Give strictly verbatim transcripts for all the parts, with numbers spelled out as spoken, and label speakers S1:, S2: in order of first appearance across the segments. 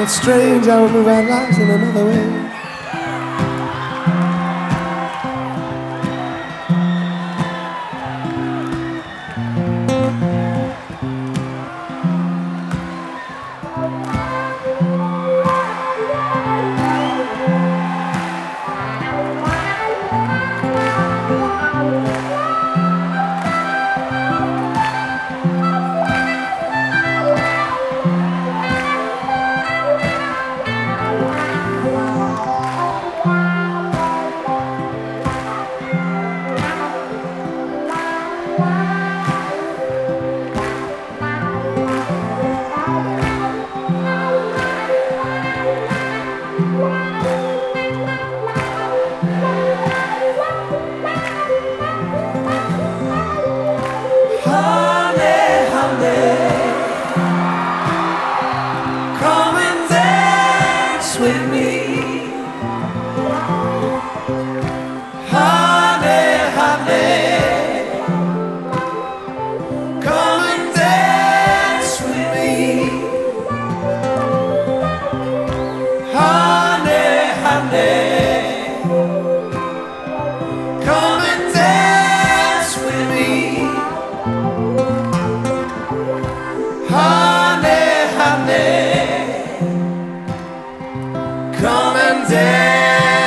S1: it's strange how we move our lives in another way. With me, honey, honey, come and dance with me, honey, honey, come and dance with me, honey, honey. Come and dance.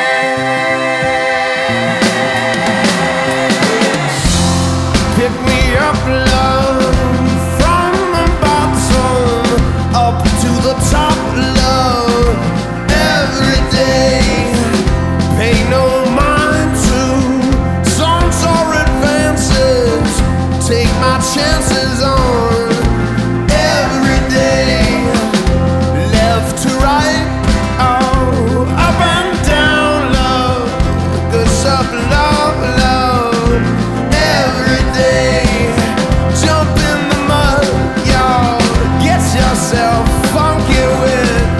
S1: Pick me up, love, from the bottom up to the top, love, every day. Pay no mind to songs or advances. Take my chances on every day. Left to right, up and down, love, good up, love, love, every day. Jump in the mud, y'all, get yourself funky with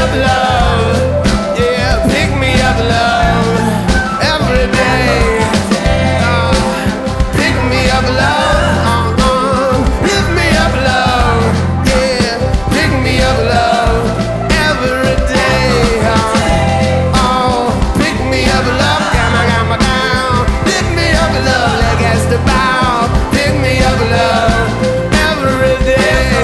S2: up, love. Yeah, pick me up, love. Every day. Uh, pick me up, love. Uh-uh. Lift me up, love. Yeah, pick me up, love. Every day. Uh, oh, pick me up, love. Got my, got my down. Lift me up, love. Like as the bow. Pick me up, love. Every day.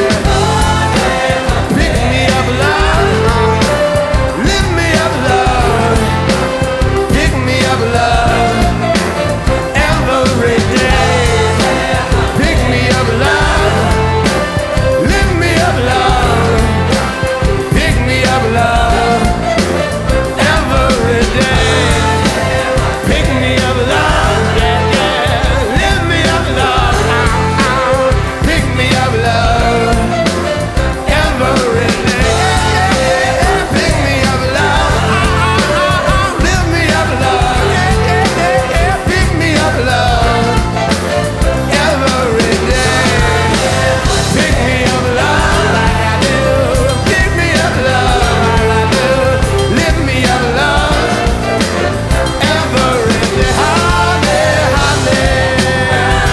S2: Pick me up, love. Lift me up, love. Pick me up, love. Every day. Pick me up, love. Lift me up, love. Pick me up, love. Every day. Pick me up, love. Yeah, yeah. Lift me up, love. Uh, uh. Pick me up, love. Every day. Pick me up, love. Uh, uh, uh. Lift me up, love. Yeah, yeah, yeah, yeah. Pick me up, love. Every day. Pick me up, love, like I do. Pick me up, love, like I do. Lift me up, love. Every day. Honey, honey.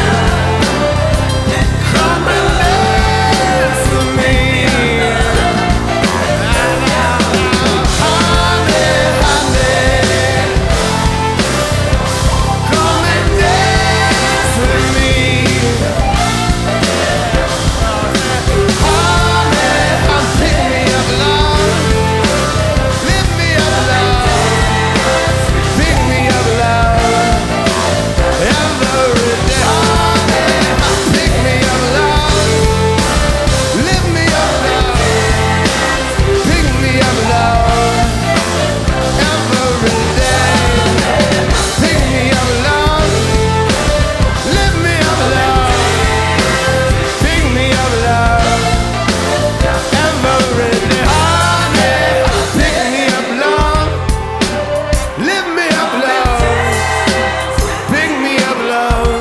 S2: Come and dance with me. Honey, honey. Come and dance with me. Honey, honey, pick me up, love. Lift me up, love. Pick me up, love. Every day. Honey, honey, pick me up, love. Lift me up, love. Pick me up, love. Every day. Pick me up, love. Lift me up, love. Pick me up, love. Every day. Honey, pick me up, love. Lift me up, love. Pick me up, love.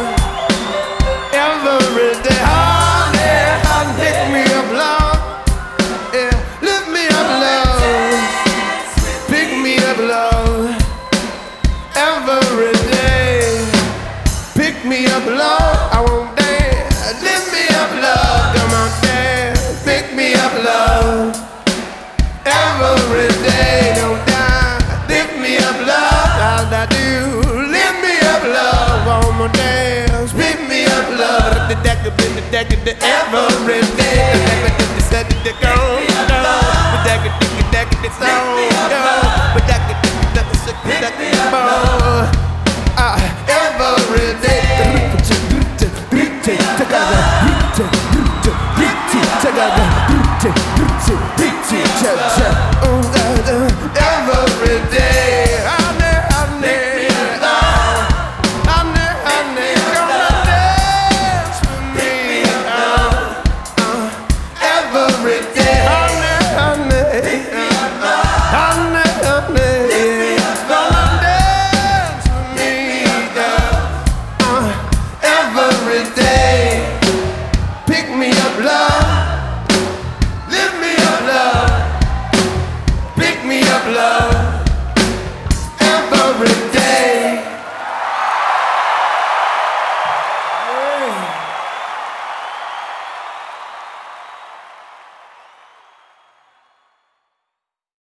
S2: Every day. Honey, honey, pick me up, love. Yeah, lift me up, love. Pick me up, love. Every day. Pick me up, love. I won't dance. Lift me up, love. Come on, dance. Pick me up, love. Every day. Don't die. Lift me up, love. All I do. Lift me up, love. One more dance. Pick me up, love. The deck of the deck of the every day. The set the go. The deck of the deck of the song. The deck of the deck of the deck of the Ah, every day. Take